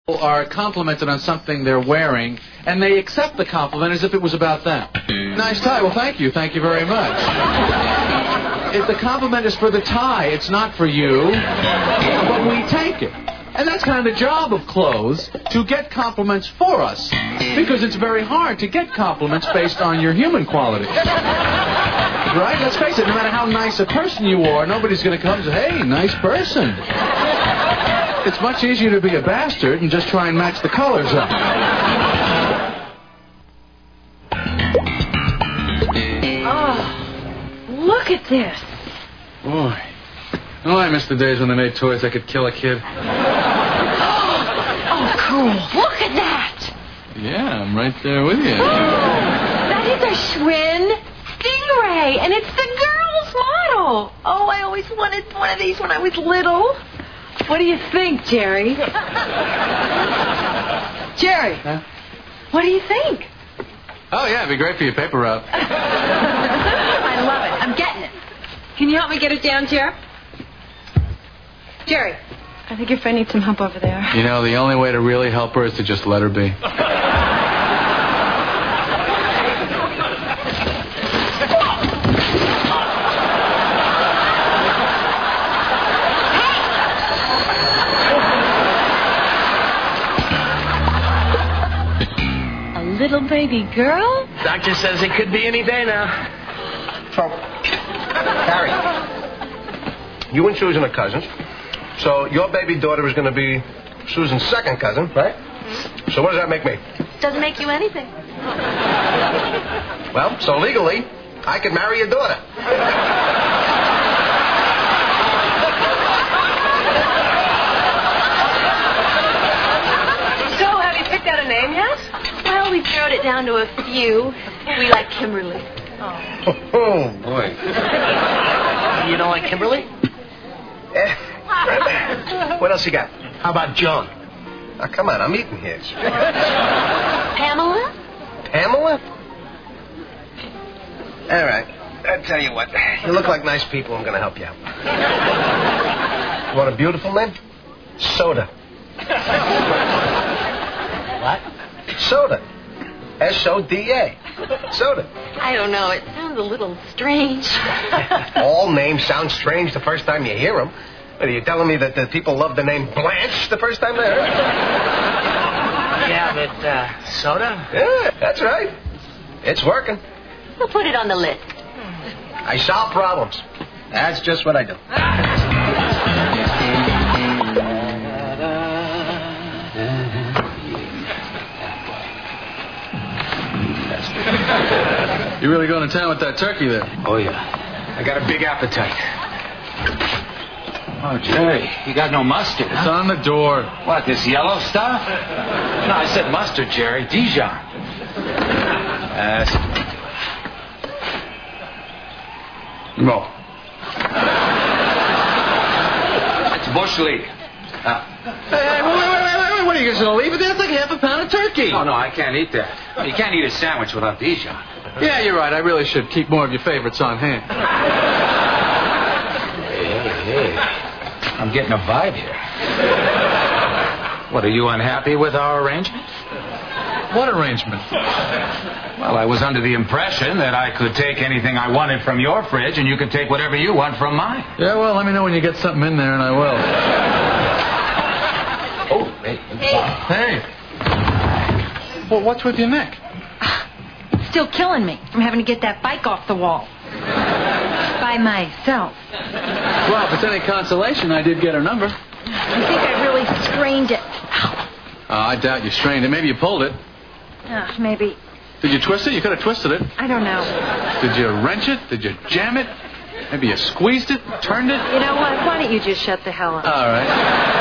are complimented on something they're wearing, and they accept the compliment as if it was about them. Nice tie. Well, thank you. Thank you very much. If the compliment is for the tie, it's not for you, but we take it. And that's kind of the job of clothes, to get compliments for us, because it's very hard to get compliments based on your human qualities. Right? Let's face it, no matter how nice a person you are, nobody's going to come and say, hey, nice person. It's much easier to be a bastard and just try and match the colors up. Oh, look at this. Boy. Oh, I miss the days when they made toys that could kill a kid. Oh, cool. Look at that. Yeah, I'm right there with you. That is a Schwinn Stingray, and it's the girl's model. Oh, I always wanted one of these when I was little. What do you think, Jerry? Jerry, huh? What do you think? Oh, yeah, it'd be great for your paper route. I love it. I'm getting it. Can you help me get it down, Jerry? Jerry, I think your friend needs some help over there. You know, the only way to really help her is to just let her be. A little baby girl? Doctor says it could be any day now. So, Harry, you and Susan are cousins. So your baby daughter is going to be Susan's second cousin, right? Mm-hmm. So what does that make me? Doesn't make you anything. Well, so legally, I could marry your daughter. So, have you picked out a name yet? Well, we've narrowed it down to a few. We like Kimberly. Oh, boy. You don't like Kimberly? What else you got? How about Joan? Oh, come on, I'm eating here. Pamela? Pamela? All right. I'll tell you what. You look like nice people. I'm going to help you out. You want a beautiful name? Soda. What? Soda. S-O-D-A. Soda. I don't know. It sounds a little strange. All names sound strange the first time you hear them. Are you telling me that the people love the name Blanche the first time they heard it? Yeah, but, soda? Yeah, that's right. It's working. We'll put it on the list. I solve problems. That's just what I do. You really going to town with that turkey there? Oh, yeah. I got a big appetite. Oh, Jerry, you got no mustard, It's on the door. What, this yellow stuff? No, I said mustard, Jerry. Dijon. No. It's Bush League. Hey, wait. What are you guys going to leave it there? That's like half a pound of turkey. No, I can't eat that. You can't eat a sandwich without Dijon. Yeah, you're right. I really should keep more of your favorites on hand. Hey. I'm getting a vibe here. What, are you unhappy with our arrangement? What arrangement? Well, I was under the impression that I could take anything I wanted from your fridge and you could take whatever you want from mine. Yeah, well, let me know when you get something in there and I will. Oh, hey. Well, what's with your neck? Still killing me from having to get that bike off the wall. By myself. Well, if it's any consolation, I did get her number. I think I really strained it. I doubt you strained it. Maybe you pulled it. Maybe. Did you twist it? You could have twisted it. I don't know. Did you wrench it? Did you jam it? Maybe you squeezed it, turned it? You know what? Why don't you just shut the hell up? All right.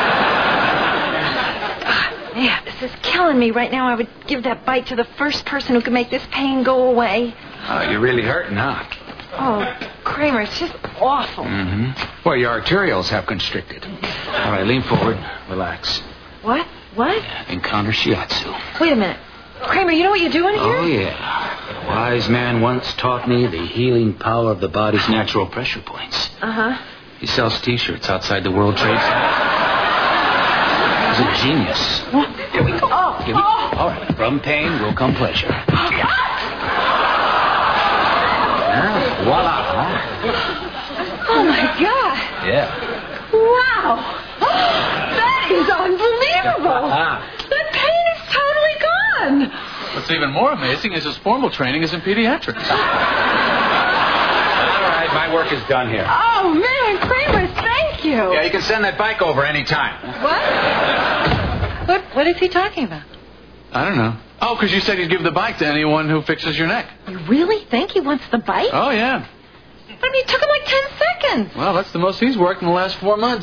Yeah, this is killing me right now. I would give that bite to the first person who could make this pain go away. Oh, you're really hurting, huh? Oh, Kramer, it's just awful. Mm-hmm. Well, your arterioles have constricted. All right, lean forward. Relax. What? What? Encounter shiatsu. Wait a minute. Kramer, you know what you're doing here? Oh, yeah. A wise man once taught me the healing power of the body's natural pressure points. Uh-huh. He sells T-shirts outside the World Trade Center. a genius. Here we go. Give me. All right. From pain will come pleasure. Voila. Oh, my God. Yeah. Wow. That is unbelievable. The pain is totally gone. What's even more amazing is his formal training is in pediatrics. All right, my work is done here. Oh, man, Kramer, thank you. Yeah, you can send that bike over anytime. What is he talking about? I don't know. Oh, because you said you'd give the bike to anyone who fixes your neck. You really think he wants the bike? Oh, yeah. But I mean, it took him like 10 seconds. Well, that's the most he's worked in the last 4 months.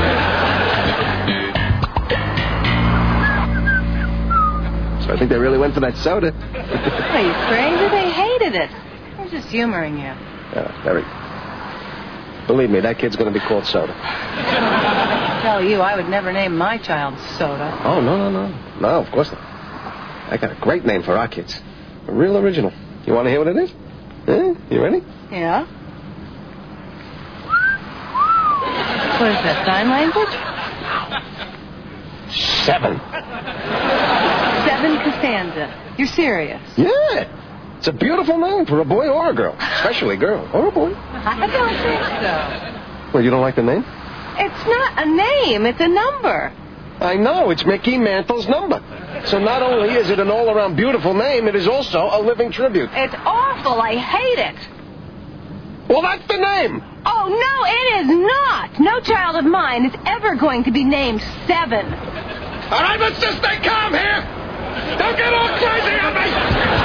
So I think they really went for that soda. Are you crazy? They hated it. I'm just humoring you. Very. Believe me, that kid's going to be called Soda. I tell you, I would never name my child Soda. Oh, no. No, of course not. I got a great name for our kids. A real original. You want to hear what it is? You ready? Yeah? What is that, sign language? 7. 7 Costanza. You're serious? Yeah. It's a beautiful name for a boy or a girl. Especially a girl. Or a boy. I don't think so. Well, you don't like the name? It's not a name, it's a number. I know. It's Mickey Mantle's number. So not only is it an all-around beautiful name, it is also a living tribute. It's awful. I hate it. Well, that's the name. Oh, no, it is not. No child of mine is ever going to be named 7. All right, let's just stay calm here. Don't get all crazy on me.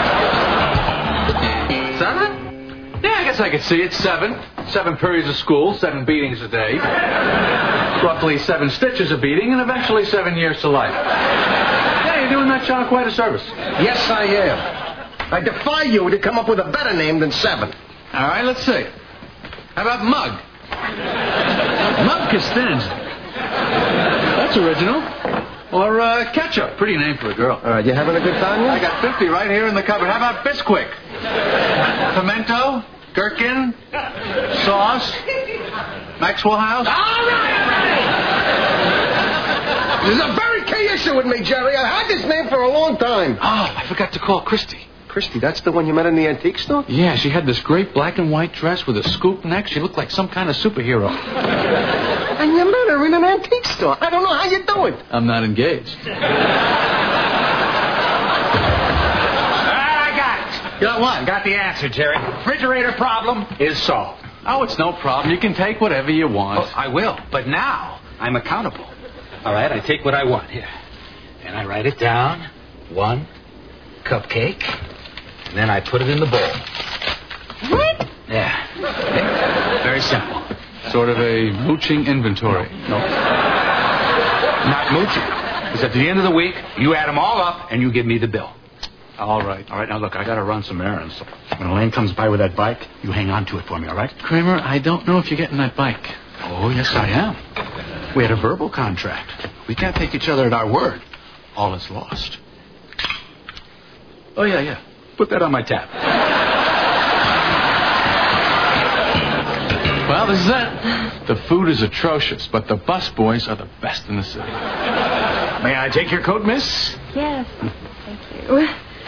7? Yeah, I guess I could see it. 7. 7 periods of school, 7 beatings a day. Roughly 7 stitches a beating, and eventually 7 years to life. Yeah, you're doing that child quite a service. Yes, I am. I defy you to come up with a better name than 7. All right, let's see. How about Mug? Mug Costanza. That's original. Or Ketchup. Pretty name for a girl. All right, you having a good time yet? I got 50 right here in the cupboard. How about Bisquick? Pimento? Gherkin? Sauce? Maxwell House? All right. This is a very key issue with me, Jerry. I had this name for a long time. Oh, I forgot to call Christy. Christy, that's the one you met in the antique store? Yeah, she had this great black and white dress with a scoop neck. She looked like some kind of superhero. And you met her in an antique store. I don't know how you do it. I'm not engaged. I got it. Got what? Got the answer, Jerry. Refrigerator problem is solved. Oh, it's no problem. You can take whatever you want. Oh, I will, but now I'm accountable. All right, I take what I want here, and I write it down. 1 cupcake, and then I put it in the bowl. What? Yeah. Very simple. Sort of a mooching inventory. No. Not mooching. Because at the end of the week, you add them all up, and you give me the bill. All right. All right, now look, I got to run some errands. When Elaine comes by with that bike, you hang on to it for me, all right? Kramer, I don't know if you're getting that bike. Oh, yes, I am. We had a verbal contract. We can't take each other at our word. All is lost. Oh, yeah. Put that on my tab. Well, this is it. The food is atrocious, but the bus boys are the best in the city. May I take your coat, miss? Yes. Thank you.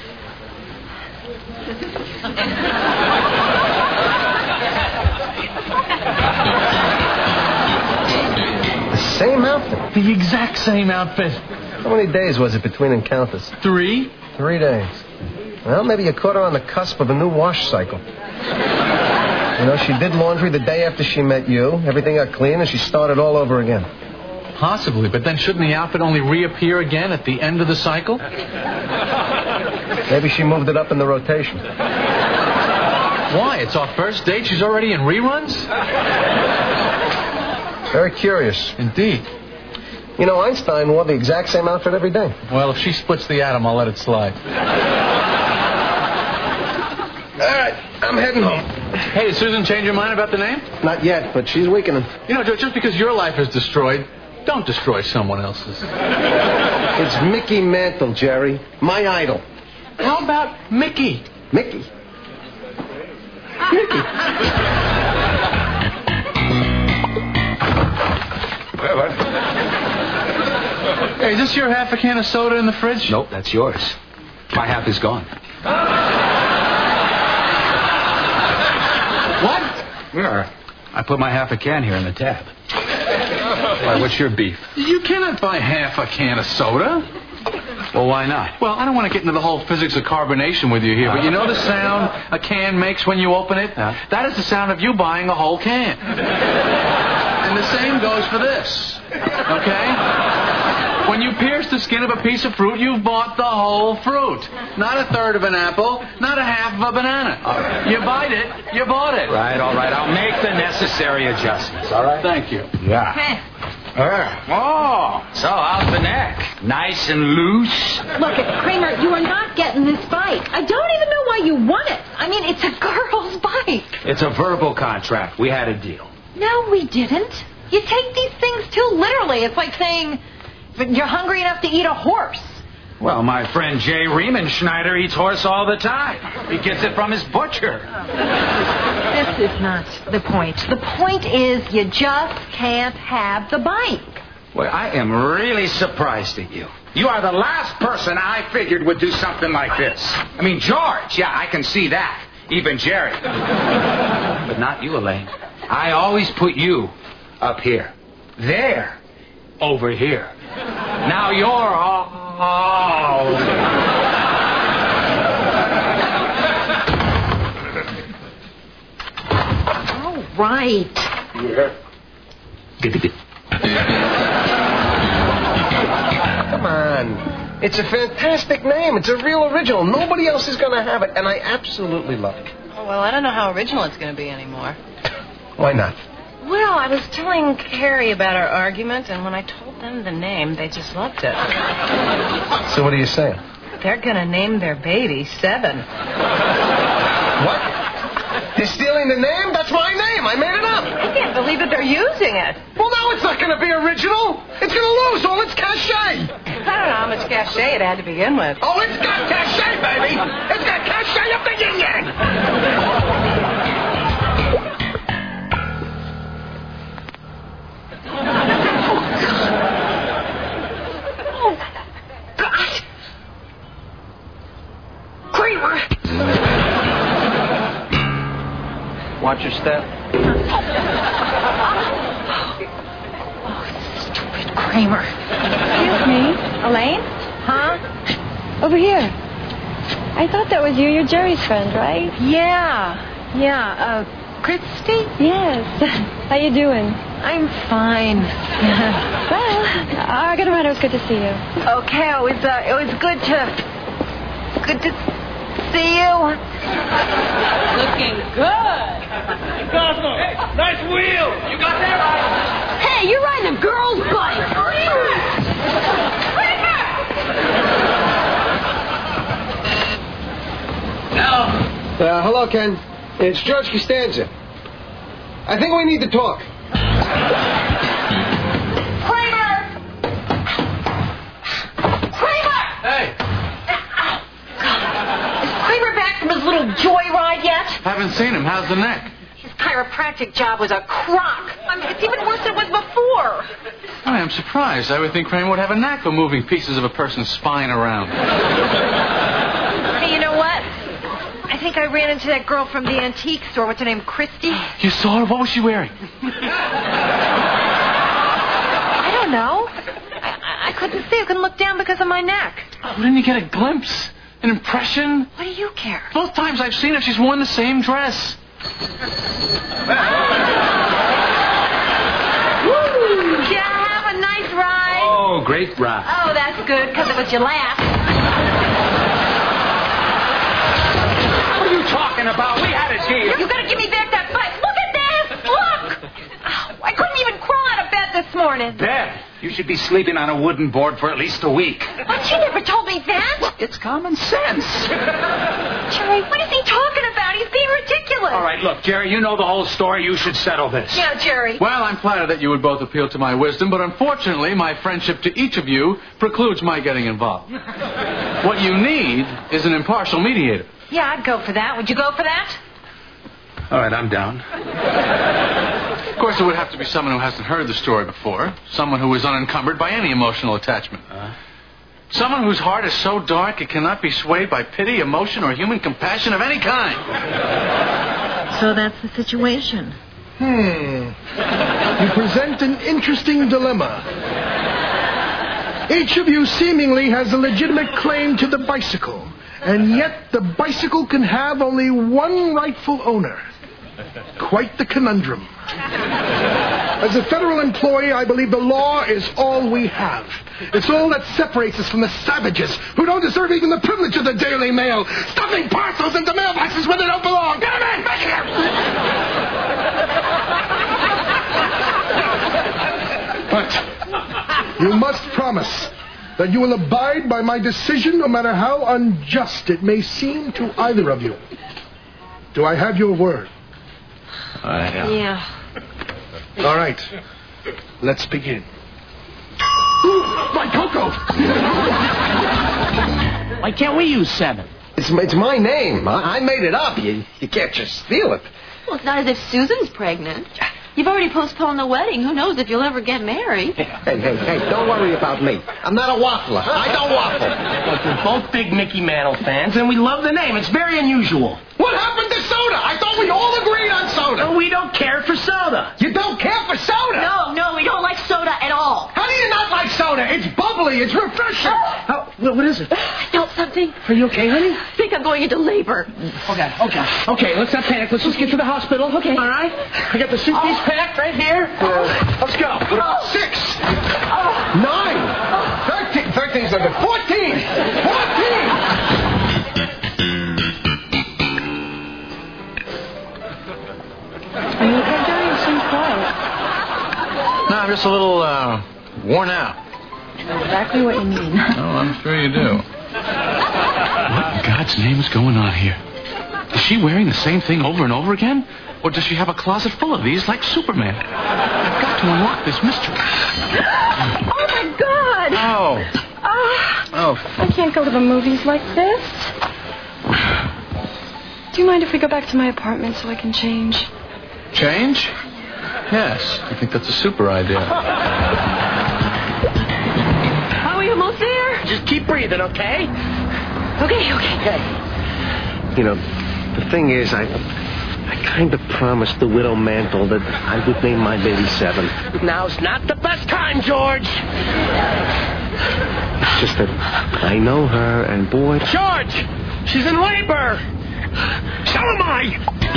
The same outfit. The exact same outfit. How many days was it between encounters? 3. 3 days. Well, maybe you caught her on the cusp of a new wash cycle. You know, she did laundry the day after she met you. Everything got clean, and she started all over again. Possibly, but then shouldn't the outfit only reappear again at the end of the cycle? Maybe she moved it up in the rotation. Why? It's our first date. She's already in reruns? Very curious. Indeed. You know, Einstein wore the exact same outfit every day. Well, if she splits the atom, I'll let it slide. All right, I'm heading home. Hey, did Susan change her mind about the name? Not yet, but she's weakening. You know, just because your life is destroyed, don't destroy someone else's. It's Mickey Mantle, Jerry. My idol. How about Mickey? Mickey? What? Hey, is this your half a can of soda in the fridge? Nope, that's yours. My half is gone. What? Yeah. I put my half a can here in the tab. Why, what's your beef? You cannot buy half a can of soda. Well, why not? Well, I don't want to get into the whole physics of carbonation with you here, but you know the sound a can makes when you open it? That is the sound of you buying a whole can. And the same goes for this. Okay? When you pierce the skin of a piece of fruit, you've bought the whole fruit. Not a third of an apple, not a half of a banana. Right. You bite it, you bought it. Right, all right. I'll make the necessary adjustments, all right? Thank you. Yeah. Oh, so how's the neck? Nice and loose? Look, Kramer, you are not getting this bike. I don't even know why you want it. I mean, it's a girl's bike. It's a verbal contract. We had a deal. No, we didn't. You take these things too literally. It's like saying you're hungry enough to eat a horse. Well, my friend Jay Riemenschneider eats horse all the time. He gets it from his butcher. This is not the point. The point is you just can't have the bike. Well, I am really surprised at you. You are the last person I figured would do something like this. I mean, George, yeah, I can see that. Even Jerry. But not you, Elaine. I always put you up here. There. Over here. Now you're all... All right. Yeah. Come on. It's a fantastic name. It's a real original. Nobody else is going to have it, and I absolutely love it. Oh, well, I don't know how original it's going to be anymore. Why not? Well, I was telling Carrie about our argument, and when I told them the name, they just loved it. So what are you saying? They're going to name their baby Seven. What? They're stealing the name? That's my name. I made it up. I can't believe that they're using it. Well, now it's not going to be original. It's going to lose all its cachet. I don't know how much cachet it had to begin with. Oh, it's got cachet, baby. It's got cachet up the yin-yang. Watch your step. Oh, stupid Kramer. Excuse me, Elaine? Huh? Over here. I thought that was you. You're Jerry's friend, right? Yeah. Christy? Yes. How you doing? I'm fine. Well, I gotta run. It was good to see you. Okay, it was good to see you. Looking good. Cosmo, nice wheel. You got that right. Hey, you're riding a girl's bike. Hello, Ken. It's George Costanza. I think we need to talk. Kramer! Hey, Is Kramer back from his little joyride yet? haven't seen him. How's the neck? His chiropractic job was a crock. I mean, it's even worse than it was before. I'm surprised. I would think Kramer would have a knack for moving pieces of a person's spine around. Hey, you know what? I think I ran into that girl from the antique store. What's her name? Christy? You saw her? What was she wearing? I don't know. I couldn't see. I couldn't look down because of my neck. Oh, didn't you get a glimpse? An impression? What do you care? Both times I've seen her, she's worn the same dress. Did you have a nice ride? Oh, great ride. Oh, that's good, because it was your last. What are you talking about? We had a deal. You gotta give me back that bike. Look at this! Look! Oh, I couldn't even crawl out of bed this morning. Bed. You should be sleeping on a wooden board for at least a week. But you never told me that. It's common sense. Jerry, what is he talking about? He's being ridiculous. All right, look, Jerry, you know the whole story. You should settle this. Yeah, Jerry. Well, I'm flattered that you would both appeal to my wisdom, but unfortunately, my friendship to each of you precludes my getting involved. What you need is an impartial mediator. Yeah, I'd go for that. Would you go for that? All right, I'm down. course, it would have to be someone who hasn't heard the story before. Someone who is unencumbered by any emotional attachment. Someone whose heart is so dark it cannot be swayed by pity, emotion, or human compassion of any kind. So that's the situation. You present an interesting dilemma. Each of you seemingly has a legitimate claim to the bicycle, and yet the bicycle can have only one rightful owner. Quite the conundrum. As a federal employee, I believe the law is all we have. It's all that separates us from the savages who don't deserve even the privilege of the Daily Mail, stuffing parcels into mailboxes where they don't belong. Get them in! Make it! But you must promise that you will abide by my decision no matter how unjust it may seem to either of you. Do I have your word? Yeah. All right. Let's begin. Ooh, my Coco! Why can't we use 7? It's my name. I made it up. You can't just steal it. Well, it's not as if Susan's pregnant. You've already postponed the wedding. Who knows if you'll ever get married? Hey, don't worry about me. I'm not a waffler. I don't waffle. Look, we're both big Mickey Mantle fans, and we love the name. It's very unusual. What happened to soda? I thought we all agreed on soda. No, we don't care for soda. You don't care for soda? No, we don't like soda at all. How do you not like soda? It's bubbly. It's refreshing. What is it? I felt something. Are you okay, honey? I think I'm going into labor. Okay, let's not panic. Let's just get to the hospital. Okay. All right? I got the suitcase packed right here. Let's go. 6, 9, 13. 13's under 14. 14! Are you okay, Jerry? You seem quiet. No, I'm just a little, worn out. Exactly what you mean. Oh, I'm sure you do. What in God's name is going on here? Is she wearing the same thing over and over again? Or does she have a closet full of these like Superman? I've got to unlock this mystery. Oh, my God! Oh. I can't go to the movies like this. Do you mind if we go back to my apartment so I can change? Change? Yes, I think that's a super idea. Are we almost there? Just keep breathing, okay? Okay. You know, the thing is, I kind of promised the widow Mantle that I would name my baby 7. Now's not the best time, George. It's just that I know her, and boy... George! She's in labor! So am I!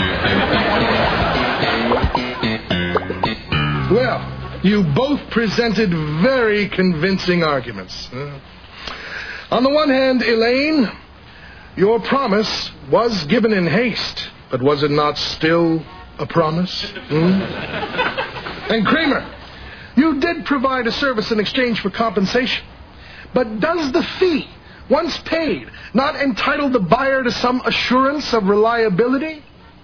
Well, you both presented very convincing arguments. On the one hand, Elaine, your promise was given in haste, but was it not still a promise? And Kramer, you did provide a service in exchange for compensation. But does the fee, once paid, not entitle the buyer to some assurance of reliability?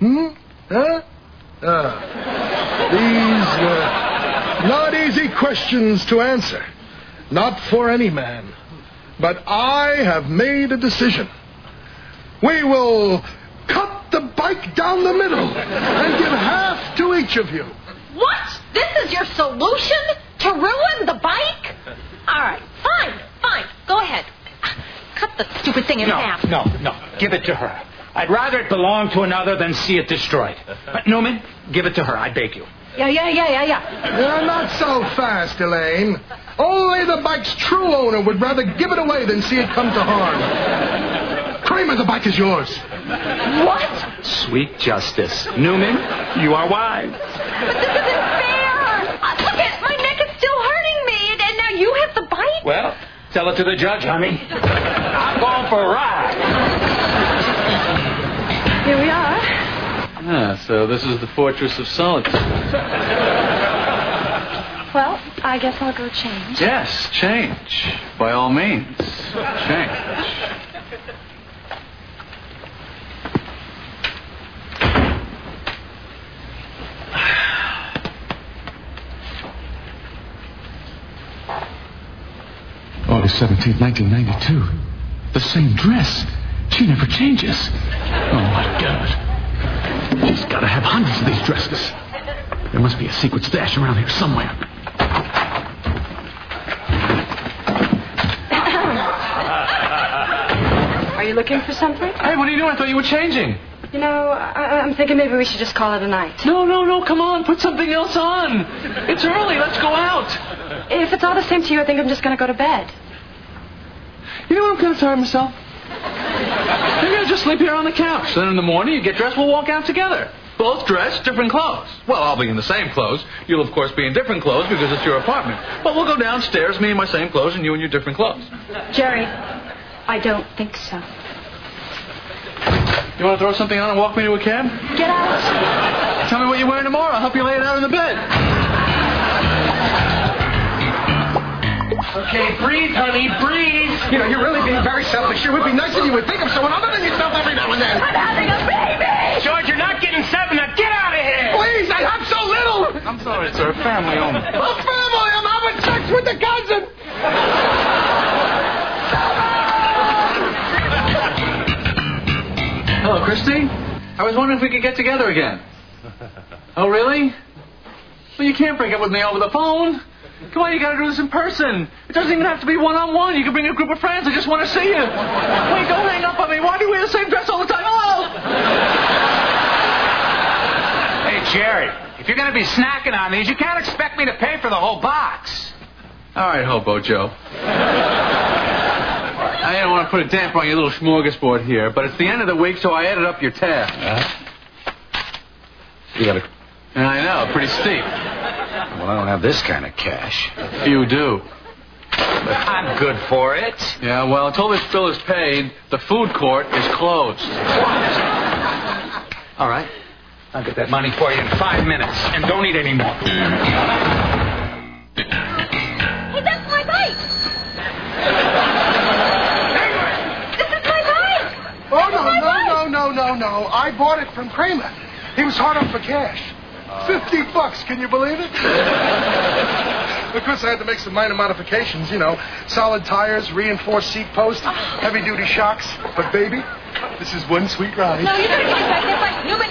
These not easy questions to answer. Not for any man. But I have made a decision. We will cut the bike down the middle and give half to each of you. What? This is your solution? To ruin the bike? All right, fine. Go ahead. Cut the stupid thing in half. No. Give it to her. I'd rather it belong to another than see it destroyed. Newman, give it to her, I beg you. Yeah. Not so fast, Elaine. Only the bike's true owner would rather give it away than see it come to harm. Kramer, the bike is yours. What? Sweet justice. Newman, you are wise. But this isn't fair. Look at my neck is still hurting me, and now you have the bike? Well, tell it to the judge, honey. I'm going for a ride. Here we are. So this is the Fortress of Solitude. Well, I guess I'll go change. Yes, change. By all means. Change. August 17th, 1992. The same dress. She never changes. Oh, my God. She's got to have hundreds of these dresses. There must be a secret stash around here somewhere. Are you looking for something? Hey, what are you doing? I thought you were changing. You know, I'm thinking maybe we should just call it a night. No, come on. Put something else on. It's early. Let's go out. If it's all the same to you, I think I'm just going to go to bed. You know what? I'm kind of tired of myself. Maybe I'll just sleep here on the couch. Then in the morning, you get dressed, we'll walk out together. Both dressed, different clothes. Well, I'll be in the same clothes. You'll, of course, be in different clothes because it's your apartment. But we'll go downstairs, me in my same clothes, and you in your different clothes. Jerry, I don't think so. You want to throw something on and walk me to a cab? Get out. Tell me what you're wearing tomorrow. I'll help you lay it out in the bed. Okay, breathe, honey, breathe. You know, you're really being very selfish. It would be nice if you would think of someone other than yourself every now and then. I'm having a baby! George, you're not getting 7. Now get out of here. Please, I have so little. I'm sorry, sir. Family only. A family. I'm having sex with the cousin. Hello, Christy. I was wondering if we could get together again. Oh, really? Well, you can't break up with me over the phone. Come on, you gotta do this in person. It doesn't even have to be one-on-one. You can bring a group of friends. I just want to see you. Wait, don't hang up on me. Why do you wear the same dress all the time? Hello! Hey, Jerry, if you're going to be snacking on these, you can't expect me to pay for the whole box. All right, Hobo Joe. I don't want to put a damper on your little smorgasbord here, but it's the end of the week, so I added up your tab. You got to... And I know, pretty steep. Well, I don't have this kind of cash. You do. But I'm good for it. Yeah, well, until this bill is paid, the food court is closed. All right. I'll get that money for you in 5 minutes. And don't eat any more. Hey, that's my bike! This is my bike! Oh, no. I bought it from Kramer. He was hard up for cash. $50, can you believe it? Of course, I had to make some minor modifications, you know. Solid tires, reinforced seat posts, heavy-duty shocks. But, baby, this is one sweet ride. No, you better get back there. You've been